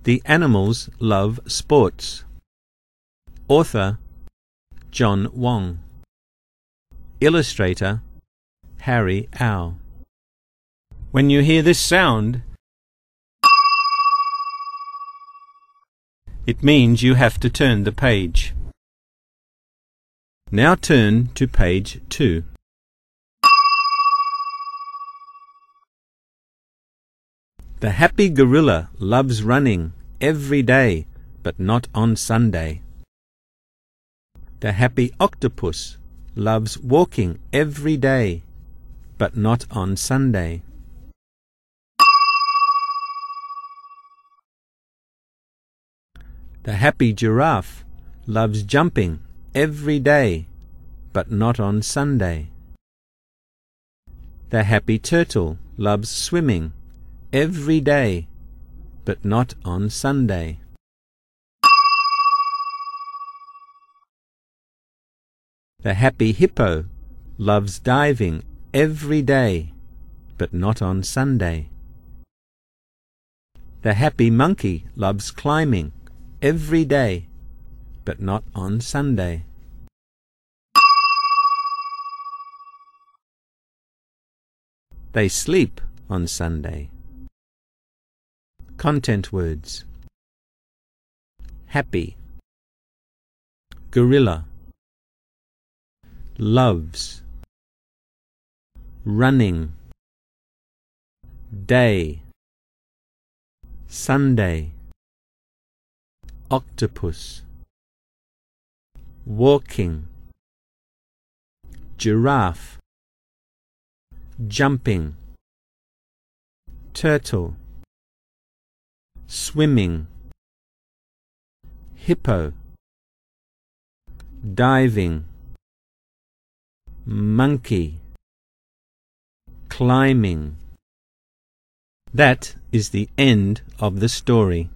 The animals love sports. Author John Wong. Illustrator Harry Au. When you hear this sound, it means you have to turn the page. Now turn to page 2. The happy gorilla loves running every day, but not on Sunday. The happy octopus loves walking every day, but not on Sunday. The happy giraffe loves jumping every day, but not on Sunday. The happy turtle loves swimming every day, but not on Sunday. The happy hippo loves diving every day, but not on Sunday. The happy monkey loves climbing every day, but not on Sunday. They sleep on Sunday. Content words: happy, gorilla, loves, running, day, Sunday, octopus, walking, giraffe, jumping, turtle, swimming, hippo, diving, monkey, climbing. That is the end of the story.